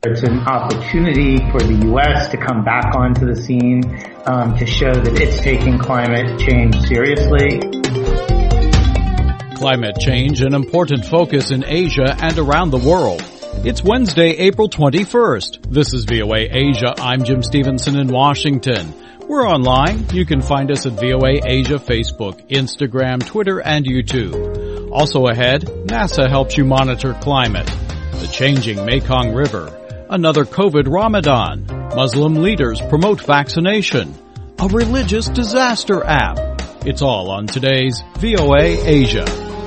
It's an opportunity for the U.S. to come back onto the scene to show that it's taking climate change seriously. Climate change, an important focus in Asia and around the world. It's Wednesday, April 21st. This is VOA Asia. I'm Jim Stevenson in Washington. We're online. You can find us at VOA Asia Facebook, Instagram, Twitter, and YouTube. Also ahead, NASA helps you monitor climate, the changing Mekong River, another COVID Ramadan, Muslim leaders promote vaccination, a religious disaster app. It's all on today's VOA Asia.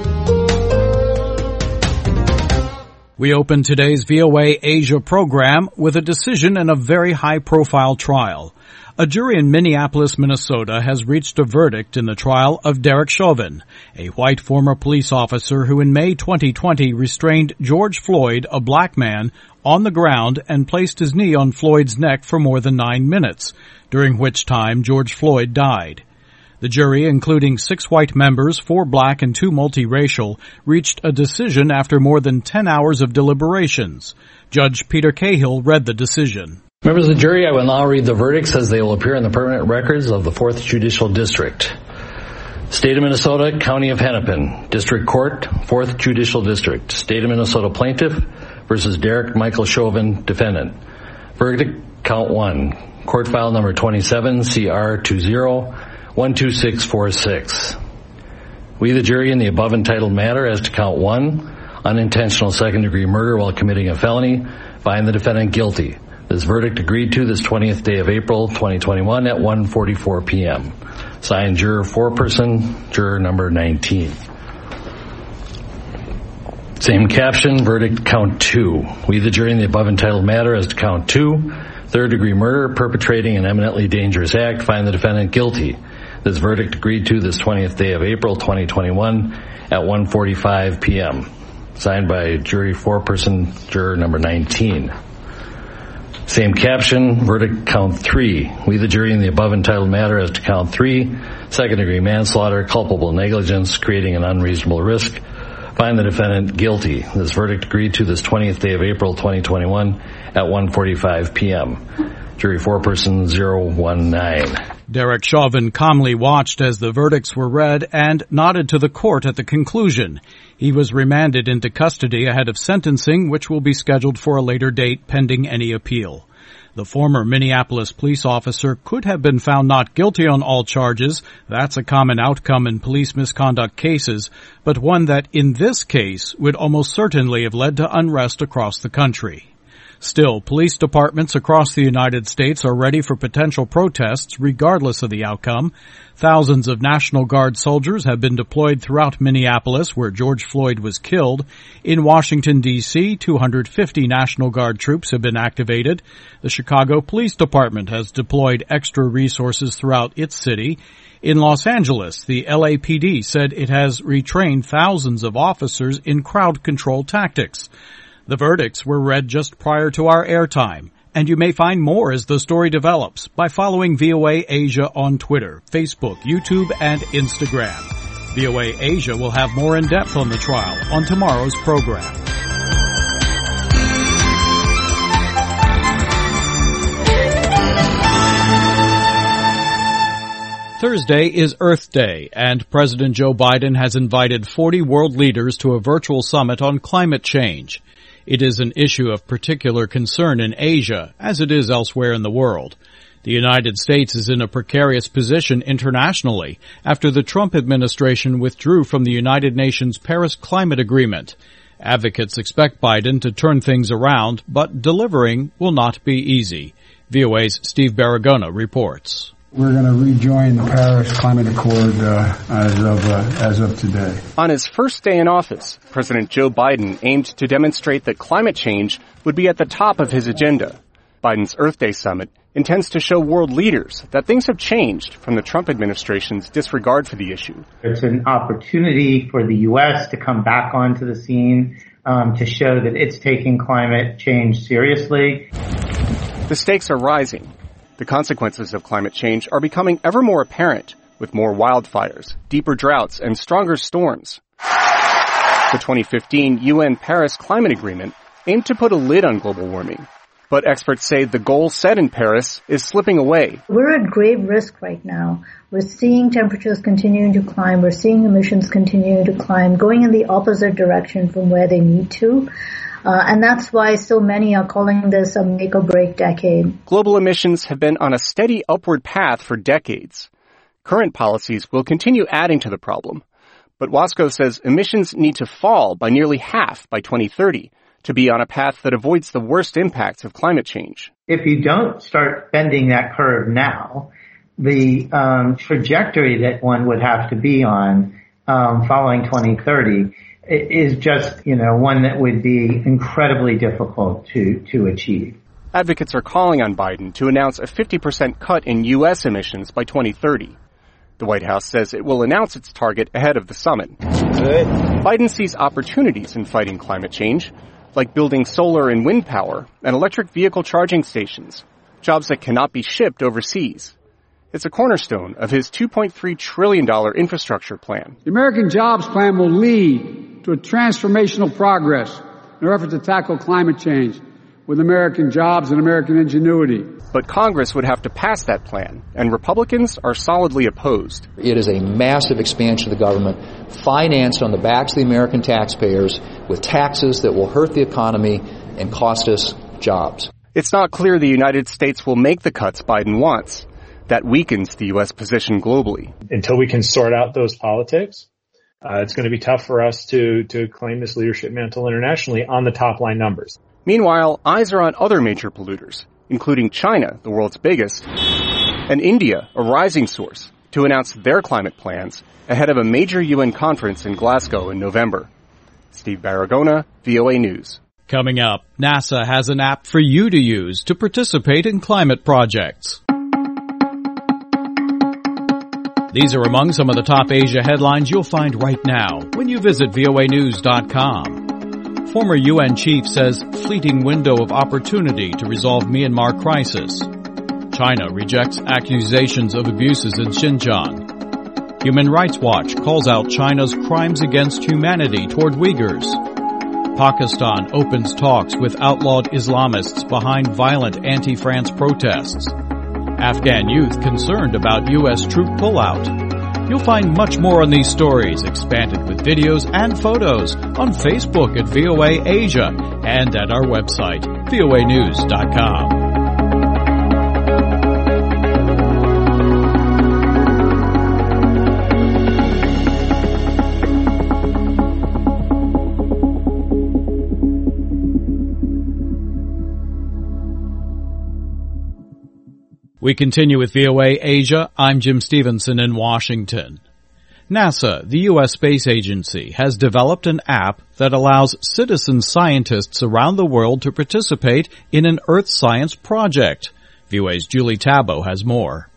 We open today's VOA Asia program with a decision in a very high-profile trial. A jury in Minneapolis, Minnesota has reached a verdict in the trial of Derek Chauvin, a white former police officer who in May 2020 restrained George Floyd, a black man, on the ground and placed his knee on Floyd's neck for more than 9 minutes, during which time George Floyd died. The jury, including 6 white members, 4 black and 2 multiracial, reached a decision after more than 10 hours of deliberations. Judge Peter Cahill read the decision. Members of the jury, I will now read the verdicts as they will appear in the permanent records of the 4th Judicial District. State of Minnesota, County of Hennepin, District Court, 4th Judicial District. State of Minnesota Plaintiff versus Derek Michael Chauvin, Defendant. Verdict, Count 1. Court File Number 27, CR 20-12646. We, the jury, in the above entitled matter as to Count 1, unintentional second-degree murder while committing a felony, find the defendant guilty. This verdict agreed to this 20th day of April 2021 at 1:44 p.m. Signed, Juror Foreperson, Juror Number 19. Same caption, verdict Count 2. We, the jury, in the above entitled matter as to Count 2, third-degree murder, perpetrating an eminently dangerous act, find the defendant guilty. This verdict agreed to this 20th day of April 2021 at 1:45 p.m. Signed by Jury Foreperson, Juror Number 19. Same caption, verdict Count 3. We, the jury, in the above entitled matter as to Count 3, second-degree manslaughter, culpable negligence, creating an unreasonable risk, find the defendant guilty. This verdict agreed to this 20th day of April 2021 at 1:45 p.m. Jury Foreperson 019. Derek Chauvin calmly watched as the verdicts were read and nodded to the court at the conclusion. He was remanded into custody ahead of sentencing, which will be scheduled for a later date pending any appeal. The former Minneapolis police officer could have been found not guilty on all charges. That's a common outcome in police misconduct cases, but one that in this case would almost certainly have led to unrest across the country. Still, police departments across the United States are ready for potential protests regardless of the outcome. Thousands of National Guard soldiers have been deployed throughout Minneapolis, where George Floyd was killed. In Washington, D.C., 250 National Guard troops have been activated. The Chicago Police Department has deployed extra resources throughout its city. In Los Angeles, the LAPD said it has retrained thousands of officers in crowd control tactics. The verdicts were read just prior to our airtime, and you may find more as the story develops by following VOA Asia on Twitter, Facebook, YouTube, and Instagram. VOA Asia will have more in depth on the trial on tomorrow's program. Thursday is Earth Day, and President Joe Biden has invited 40 world leaders to a virtual summit on climate change. It is an issue of particular concern in Asia, as it is elsewhere in the world. The United States is in a precarious position internationally after the Trump administration withdrew from the United Nations Paris Climate Agreement. Advocates expect Biden to turn things around, but delivering will not be easy. VOA's Steve Baragona reports. We're going to rejoin the Paris Climate Accord as of today. On his first day in office, President Joe Biden aimed to demonstrate that climate change would be at the top of his agenda. Biden's Earth Day summit intends to show world leaders that things have changed from the Trump administration's disregard for the issue. It's an opportunity for the U.S. to come back onto the scene to show that it's taking climate change seriously. The stakes are rising. The consequences of climate change are becoming ever more apparent, with more wildfires, deeper droughts, and stronger storms. The 2015 UN Paris Climate Agreement aimed to put a lid on global warming. But experts say the goal set in Paris is slipping away. We're at grave risk right now. We're seeing temperatures continuing to climb. We're seeing emissions continuing to climb, going in the opposite direction from where they need to. And that's why so many are calling this a make or break decade. Global emissions have been on a steady upward path for decades. Current policies will continue adding to the problem. But Wasco says emissions need to fall by nearly half by 2030 to be on a path that avoids the worst impacts of climate change. If you don't start bending that curve now, the trajectory that one would have to be on following 2030 is just, one that would be incredibly difficult to achieve. Advocates are calling on Biden to announce a 50% cut in U.S. emissions by 2030. The White House says it will announce its target ahead of the summit. Biden sees opportunities in fighting climate change, like building solar and wind power and electric vehicle charging stations, jobs that cannot be shipped overseas. It's a cornerstone of his $2.3 trillion infrastructure plan. The American Jobs Plan will lead to a transformational progress in our effort to tackle climate change with American jobs and American ingenuity. But Congress would have to pass that plan, and Republicans are solidly opposed. It is a massive expansion of the government, financed on the backs of the American taxpayers with taxes that will hurt the economy and cost us jobs. It's not clear the United States will make the cuts Biden wants. That weakens the U.S. position globally. Until we can sort out those politics, it's going to be tough for us to claim this leadership mantle internationally on the top line numbers. Meanwhile, eyes are on other major polluters, including China, the world's biggest, and India, a rising source, to announce their climate plans ahead of a major UN conference in Glasgow in November. Steve Baragona, VOA News. Coming up, NASA has an app for you to use to participate in climate projects. These are among some of the top Asia headlines you'll find right now when you visit voanews.com. Former UN chief says fleeting window of opportunity to resolve Myanmar crisis. China rejects accusations of abuses in Xinjiang. Human Rights Watch calls out China's crimes against humanity toward Uyghurs. Pakistan opens talks with outlawed Islamists behind violent anti-France protests. Afghan youth concerned about U.S. troop pullout. You'll find much more on these stories, expanded with videos and photos, on Facebook at VOA Asia and at our website, voanews.com. We continue with VOA Asia. I'm Jim Stevenson in Washington. NASA, the U.S. space agency, has developed an app that allows citizen scientists around the world to participate in an Earth science project. VOA's Julie Tabo has more.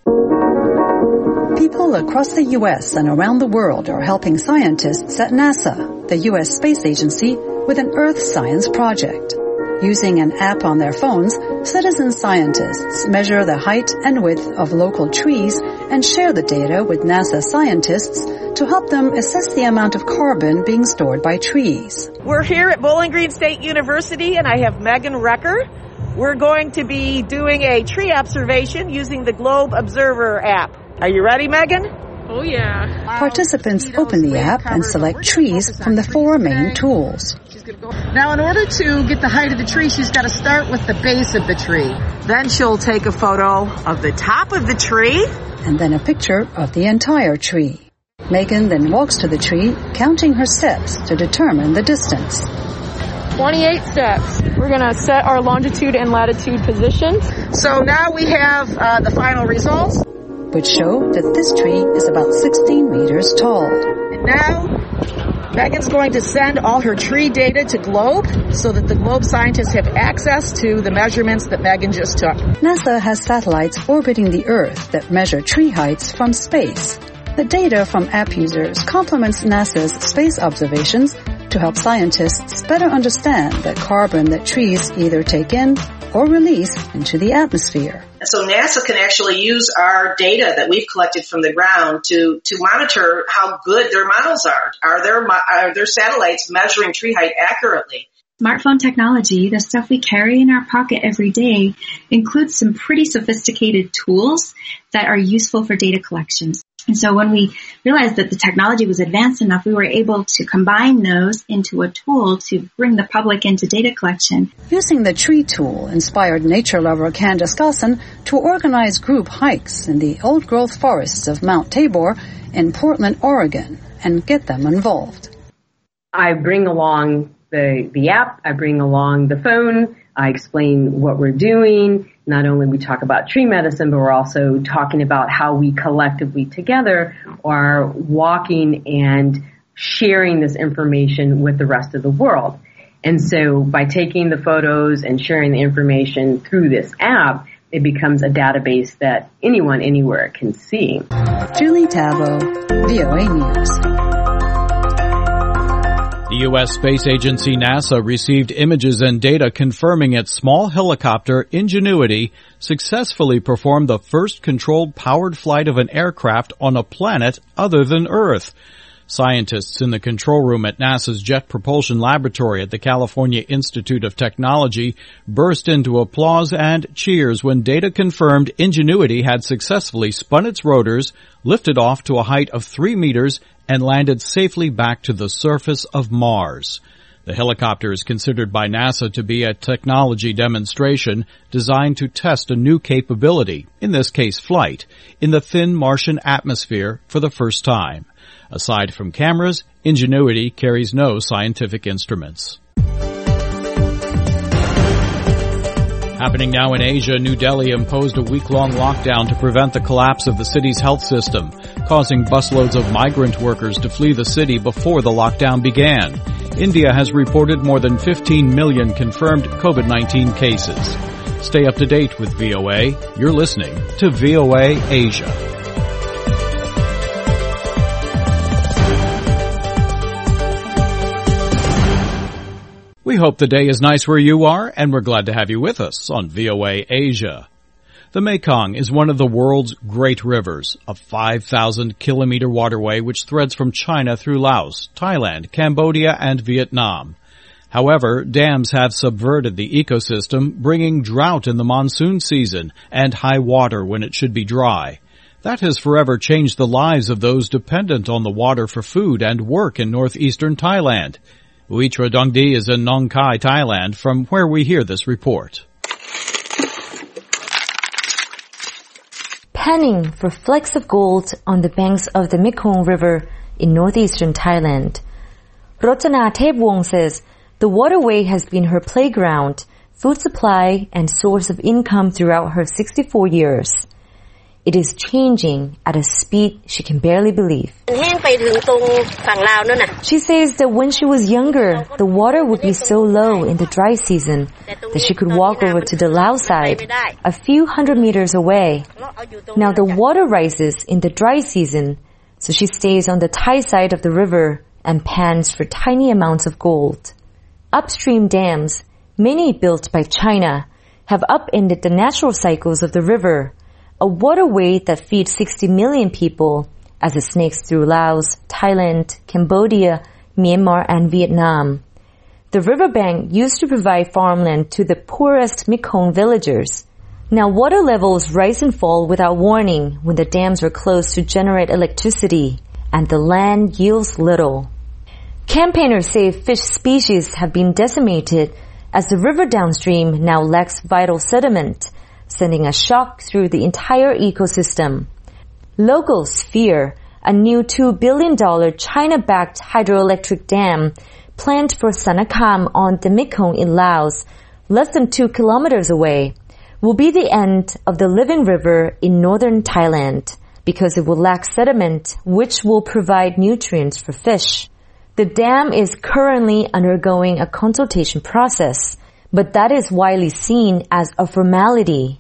People across the U.S. and around the world are helping scientists at NASA, the U.S. space agency, with an Earth science project. Using an app on their phones, citizen scientists measure the height and width of local trees and share the data with NASA scientists to help them assess the amount of carbon being stored by trees. We're here at Bowling Green State University, and I have Megan Recker. We're going to be doing a tree observation using the Globe Observer app. Are you ready, Megan? Oh, yeah. Participants open the app and select trees from the 4 main tools. Now, in order to get the height of the tree, she's got to start with the base of the tree. Then she'll take a photo of the top of the tree. And then a picture of the entire tree. Megan then walks to the tree, counting her steps to determine the distance. 28 steps. We're going to set our longitude and latitude positions. So now we have the final results, which show that this tree is about 16 meters tall. And now Megan's going to send all her tree data to Globe so that the Globe scientists have access to the measurements that Megan just took. NASA has satellites orbiting the Earth that measure tree heights from space. The data from app users complements NASA's space observations to help scientists better understand the carbon that trees either take in or release into the atmosphere. And so NASA can actually use our data that we've collected from the ground to monitor how good their models are. Are their satellites measuring tree height accurately? smartphone technology, the stuff we carry in our pocket every day, includes some pretty sophisticated tools that are useful for data collections. And so when we realized that the technology was advanced enough, we were able to combine those into a tool to bring the public into data collection. Using the tree tool inspired nature lover Candace Gosson to organize group hikes in the old-growth forests of Mount Tabor in Portland, Oregon, and get them involved. I bring along the app, I bring along the phone, I explain what we're doing. Not only we talk about tree medicine, but we're also talking about how we collectively together are walking and sharing this information with the rest of the world. And so by taking the photos and sharing the information through this app, it becomes a database that anyone anywhere can see. Julie Tavo, VOA News. The U.S. space agency NASA received images and data confirming its small helicopter Ingenuity successfully performed the first controlled powered flight of an aircraft on a planet other than Earth. Scientists in the control room at NASA's Jet Propulsion Laboratory at the California Institute of Technology burst into applause and cheers when data confirmed Ingenuity had successfully spun its rotors, lifted off to a height of 3 meters, and landed safely back to the surface of Mars. The helicopter is considered by NASA to be a technology demonstration designed to test a new capability, in this case flight, in the thin Martian atmosphere for the first time. Aside from cameras, Ingenuity carries no scientific instruments. Happening now in Asia, New Delhi imposed a week-long lockdown to prevent the collapse of the city's health system, causing busloads of migrant workers to flee the city before the lockdown began. India has reported more than 15 million confirmed COVID-19 cases. Stay up to date with VOA. You're listening to VOA Asia. We hope the day is nice where you are, and we're glad to have you with us on VOA Asia. The Mekong is one of the world's great rivers, a 5,000-kilometer waterway which threads from China through Laos, Thailand, Cambodia, and Vietnam. However, dams have subverted the ecosystem, bringing drought in the monsoon season and high water when it should be dry. That has forever changed the lives of those dependent on the water for food and work in northeastern Thailand. Uitra Dongdi is in Nong Khai, Thailand, from where we hear this report. Panning for flecks of gold on the banks of the Mekong River in northeastern Thailand. Rotana Thepwong says the waterway has been her playground, food supply, and source of income throughout her 64 years. It is changing at a speed she can barely believe. She says that when she was younger, the water would be so low in the dry season that she could walk over to the Laos side, a few hundred meters away. Now the water rises in the dry season, so she stays on the Thai side of the river and pans for tiny amounts of gold. Upstream dams, many built by China, have upended the natural cycles of the river, a waterway that feeds 60 million people as it snakes through Laos, Thailand, Cambodia, Myanmar, and Vietnam. The riverbank used to provide farmland to the poorest Mekong villagers. Now water levels rise and fall without warning when the dams are closed to generate electricity, and the land yields little. Campaigners say fish species have been decimated as the river downstream now lacks vital sediment, sending a shock through the entire ecosystem. Locals fear a new $2 billion China-backed hydroelectric dam planned for Sanakam on the Mekong in Laos, less than 2 kilometers away, will be the end of the living river in northern Thailand because it will lack sediment which will provide nutrients for fish. The dam is currently undergoing a consultation process, but that is widely seen as a formality.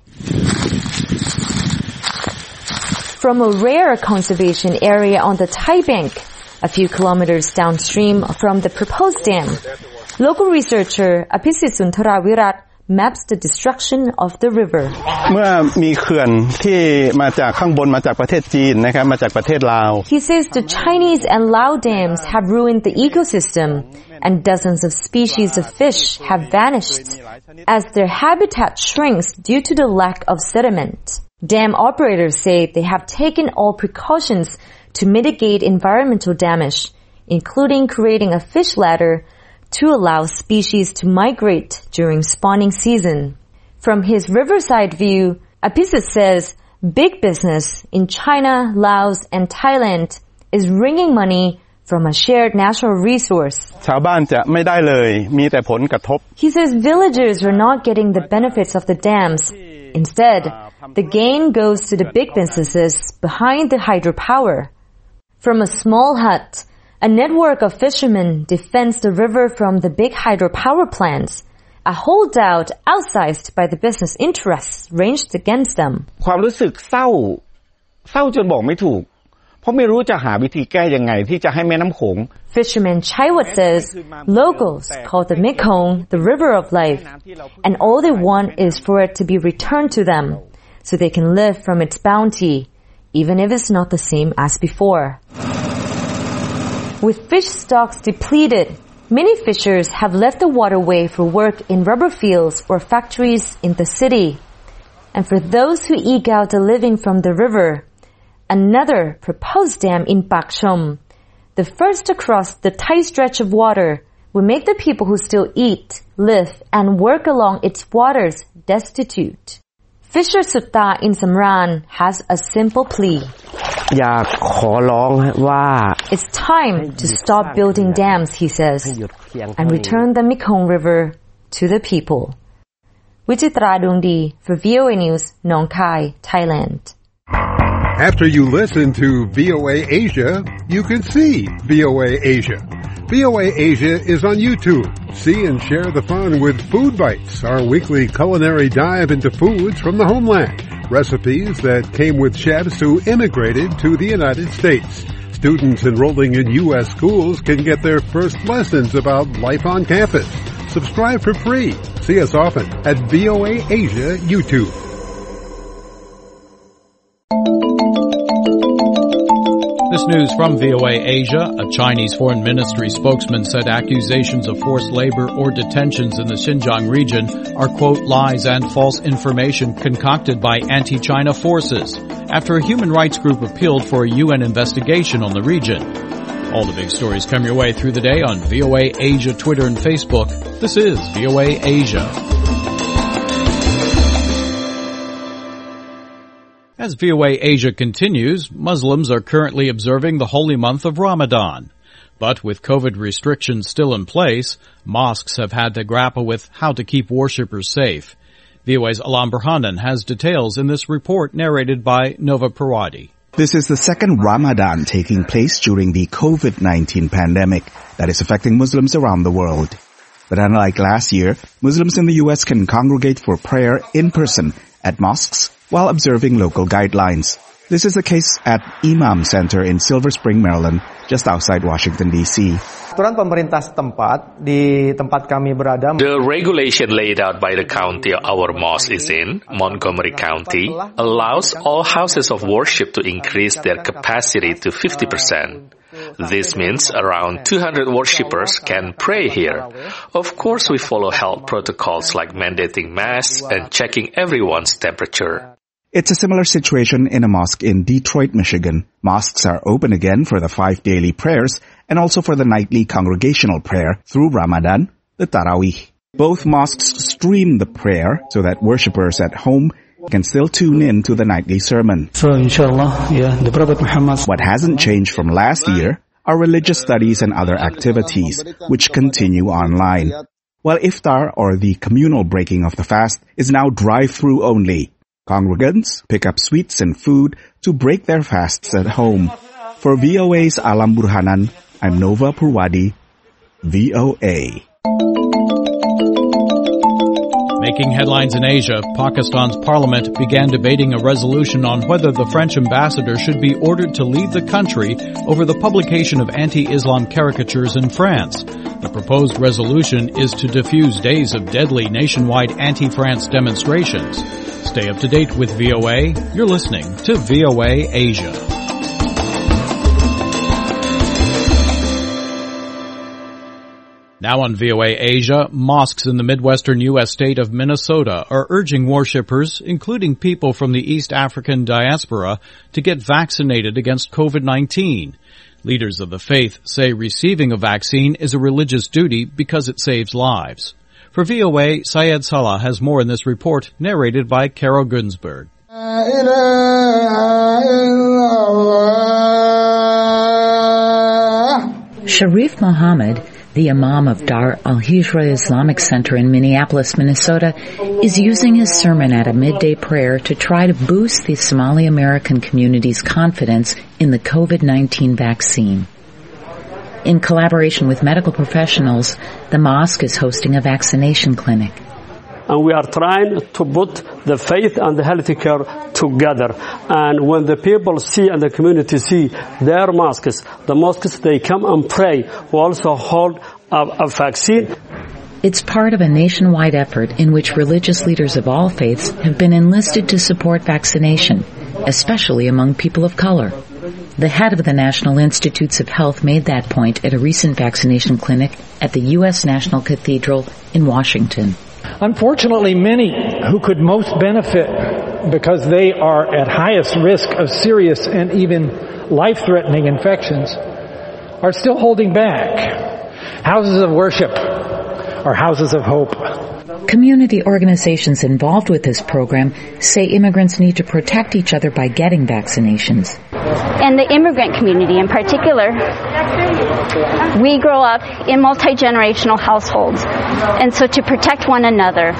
From a rare conservation area on the Thai bank, a few kilometers downstream from the proposed dam, local researcher Apisit Suntara Virat maps the destruction of the river. เมื่อมีเขื่อนที่มาจากข้างบนมาจากประเทศจีนนะครับมาจากประเทศลาว He says the Chinese and Lao dams have ruined the ecosystem and dozens of species of fish have vanished as their habitat shrinks due to the lack of sediment. Dam operators say they have taken all precautions to mitigate environmental damage, including creating a fish ladder to allow species to migrate during spawning season. From his riverside view, Apisit says big business in China, Laos, and Thailand is wringing money from a shared natural resource. ชาวบ้านจะไม่ได้เลยมีแต่ผลกระทบ He says villagers are not getting the benefits of the dams. Instead, the gain goes to the big businesses behind the hydropower. From a small hut, a network of fishermen defends the river from the big hydropower plants. A holdout outsized by the business interests ranged against them. ความรู้สึกเศร้าจนบอกไม่ถูกเพราะไม่รู้จะหาวิธีแก้ยังไงที่จะให้แม่น้ำโขง Fisherman Chaiwat says locals call the Mekong the river of life, and all they want is for it to be returned to them so they can live from its bounty, even if it's not the same as before. With fish stocks depleted, many fishers have left the waterway for work in rubber fields or factories in the city. And for those who eke out a living from the river, another proposed dam in Pak Chom, the first across the tight stretch of water, will make the people who still eat, live, and work along its waters destitute. Fisher Sutta in Samran has a simple plea. อยากขอร้องว่า It's time to stop building dams, he says, and return the Mekong River to the people. Wichitra Dungdi for VOA News, Nong Khai, Thailand. After you listen to VOA Asia, you can see VOA Asia. VOA Asia is on YouTube. See and share the fun with Food Bites, our weekly culinary dive into foods from the homeland. Recipes that came with chefs who immigrated to the United States. Students enrolling in U.S. schools can get their first lessons about life on campus. Subscribe for free. See us often at VOA Asia YouTube. This news from VOA Asia. A Chinese foreign ministry spokesman said accusations of forced labor or detentions in the Xinjiang region are, quote, lies and false information concocted by anti-China forces after a human rights group appealed for a UN investigation on the region. All the big stories come your way through the day on VOA Asia, Twitter, and Facebook. This is VOA Asia. As VOA Asia continues, Muslims are currently observing the holy month of Ramadan. But with COVID restrictions still in place, mosques have had to grapple with how to keep worshippers safe. VOA's Alam Burhanan has details in this report narrated by Nova Parwadi. This is the second Ramadan taking place during the COVID-19 pandemic that is affecting Muslims around the world. But unlike last year, Muslims in the U.S. can congregate for prayer in person at mosques while observing local guidelines. This is the case at Imam Center in Silver Spring, Maryland, just outside Washington, D.C. The regulation laid out by the county our mosque is in, Montgomery County, allows all houses of worship to increase their capacity to 50%. This means around 200 worshippers can pray here. Of course, we follow health protocols like mandating masks and checking everyone's temperature. It's a similar situation in a mosque in Detroit, Michigan. Mosques are open again for the 5 daily prayers and also for the nightly congregational prayer through Ramadan, the Taraweeh. Both mosques stream the prayer so that worshippers at home can still tune in to the nightly sermon. So inshallah, the Prophet Muhammad. What hasn't changed from last year are religious studies and other activities, which continue online. While iftar, or the communal breaking of the fast, is now drive-through only. Congregants pick up sweets and food to break their fasts at home. For VOA's Alam Burhanan, I'm Nova Purwadi, VOA. Making headlines in Asia, Pakistan's parliament began debating a resolution on whether the French ambassador should be ordered to leave the country over the publication of anti-Islam caricatures in France. The proposed resolution is to defuse days of deadly nationwide anti-France demonstrations. Stay up to date with VOA. You're listening to VOA Asia. Now on VOA Asia, mosques in the Midwestern U.S. state of Minnesota are urging worshippers, including people from the East African diaspora, to get vaccinated against COVID-19. Leaders of the faith say receiving a vaccine is a religious duty because it saves lives. For VOA, Syed Salah has more in this report, narrated by Carol Gunsberg. Sharif Mohammed, the Imam of Dar al-Hijra Islamic Center in Minneapolis, Minnesota, is using his sermon at a midday prayer to try to boost the Somali American community's confidence in the COVID-19 vaccine. In collaboration with medical professionals, the mosque is hosting a vaccination clinic. And we are trying to put the faith and the healthcare together. And when the people see and the community see their mosques, the mosques they come and pray, we also hold a vaccine. It's part of a nationwide effort in which religious leaders of all faiths have been enlisted to support vaccination, especially among people of color. The head of the National Institutes of Health made that point at a recent vaccination clinic at the U.S. National Cathedral in Washington. Unfortunately, many who could most benefit because they are at highest risk of serious and even life-threatening infections are still holding back. Houses of worship are houses of hope. Community organizations involved with this program say immigrants need to protect each other by getting vaccinations. And the immigrant community in particular, we grow up in multi-generational households. And so to protect one another,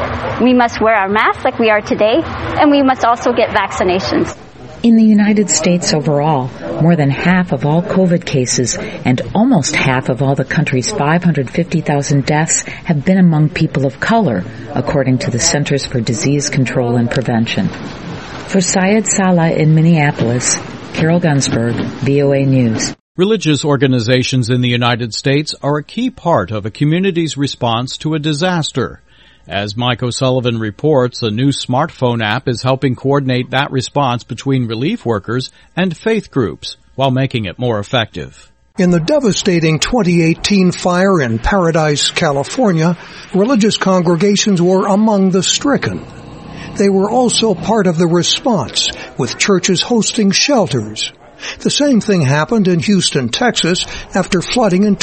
we must wear our masks like we are today, and we must also get vaccinations. In the United States overall, more than half of all COVID cases and almost half of all the country's 550,000 deaths have been among people of color, according to the Centers for Disease Control and Prevention. For Syed Salah in Minneapolis, Carol Gunsberg, VOA News. Religious organizations in the United States are a key part of a community's response to a disaster. As Mike O'Sullivan reports, a new smartphone app is helping coordinate that response between relief workers and faith groups while making it more effective. In the devastating 2018 fire in Paradise, California, religious congregations were among the stricken. They were also part of the response, with churches hosting shelters. The same thing happened in Houston, Texas, after flooding in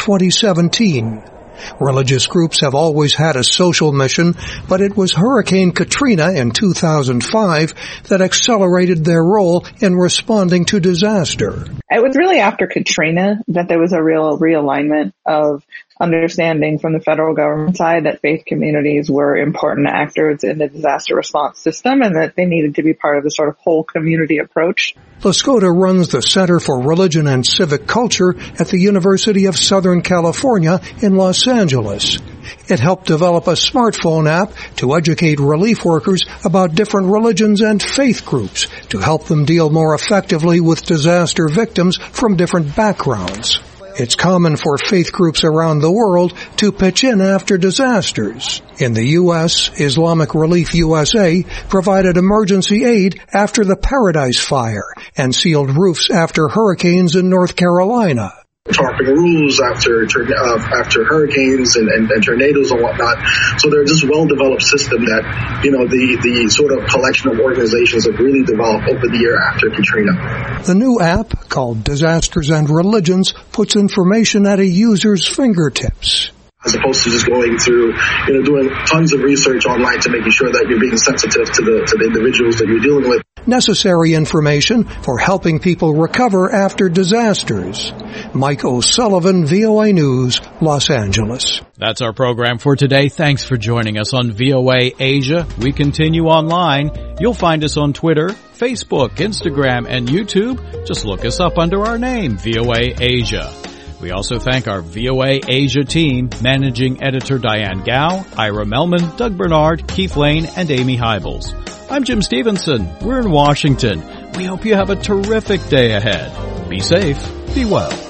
2017. Religious groups have always had a social mission, but it was Hurricane Katrina in 2005 that accelerated their role in responding to disaster. It was really after Katrina that there was a real realignment of understanding from the federal government side that faith communities were important actors in the disaster response system and that they needed to be part of the sort of whole community approach. Lascota runs the Center for Religion and Civic Culture at the University of Southern California in Los Angeles. It helped develop a smartphone app to educate relief workers about different religions and faith groups to help them deal more effectively with disaster victims from different backgrounds. It's common for faith groups around the world to pitch in after disasters. In the U.S., Islamic Relief USA provided emergency aid after the Paradise Fire and sealed roofs after hurricanes in North Carolina. Tarping rules after hurricanes and tornadoes and whatnot. So they're just well-developed system that, the sort of collection of organizations have really developed over the year after Katrina. The new app, called Disasters and Religions, puts information at a user's fingertips. As opposed to just going through, doing tons of research online to making sure that you're being sensitive to the individuals that you're dealing with. Necessary information for helping people recover after disasters. Mike O'Sullivan, VOA News, Los Angeles. That's our program for today. Thanks for joining us on VOA Asia. We continue online. You'll find us on Twitter, Facebook, Instagram, and YouTube. Just look us up under our name, VOA Asia. We also thank our VOA Asia team, Managing Editor Diane Gao, Ira Melman, Doug Bernard, Keith Lane, and Amy Hybels. I'm Jim Stevenson. We're in Washington. We hope you have a terrific day ahead. Be safe. Be well.